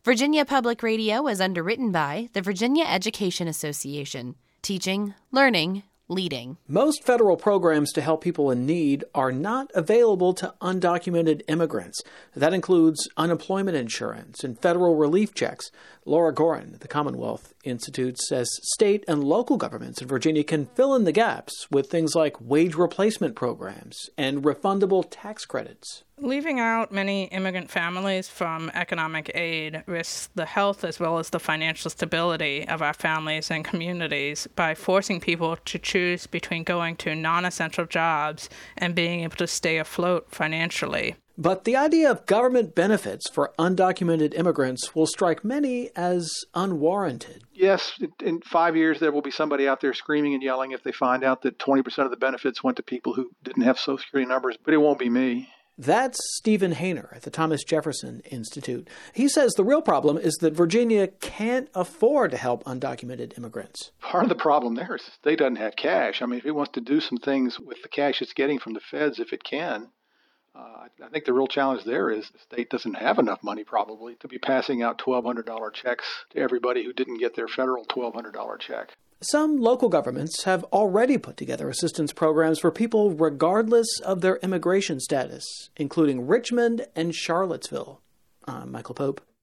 Virginia Public Radio is underwritten by the Virginia Education Association, teaching, learning, leading. Most federal programs to help people in need are not available to undocumented immigrants. That includes unemployment insurance and federal relief checks. Laura Gorin at the Commonwealth Institute says state and local governments in Virginia can fill in the gaps with things like wage replacement programs and refundable tax credits. Leaving out many immigrant families from economic aid risks the health as well as the financial stability of our families and communities by forcing people to choose between going to non-essential jobs and being able to stay afloat financially. But the idea of government benefits for undocumented immigrants will strike many as unwarranted. Yes, in 5 years there will be somebody out there screaming and yelling if they find out that 20% of the benefits went to people who didn't have Social Security numbers, but it won't be me. That's Stephen Haner at the Thomas Jefferson Institute. He says the real problem is that Virginia can't afford to help undocumented immigrants. Part of the problem there is the state doesn't have cash. I mean, if it wants to do some things with the cash it's getting from the feds, if it can, I think the real challenge there is the state doesn't have enough money probably to be passing out $1,200 checks to everybody who didn't get their federal $1,200 check. Some local governments have already put together assistance programs for people regardless of their immigration status, including Richmond and Charlottesville. I'm Michael Pope.